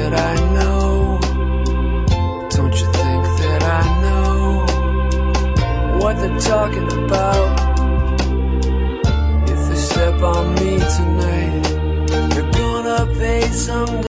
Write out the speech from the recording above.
that I know? Don't you think that I know what they're talking about? If they step on me tonight, they're gonna pay some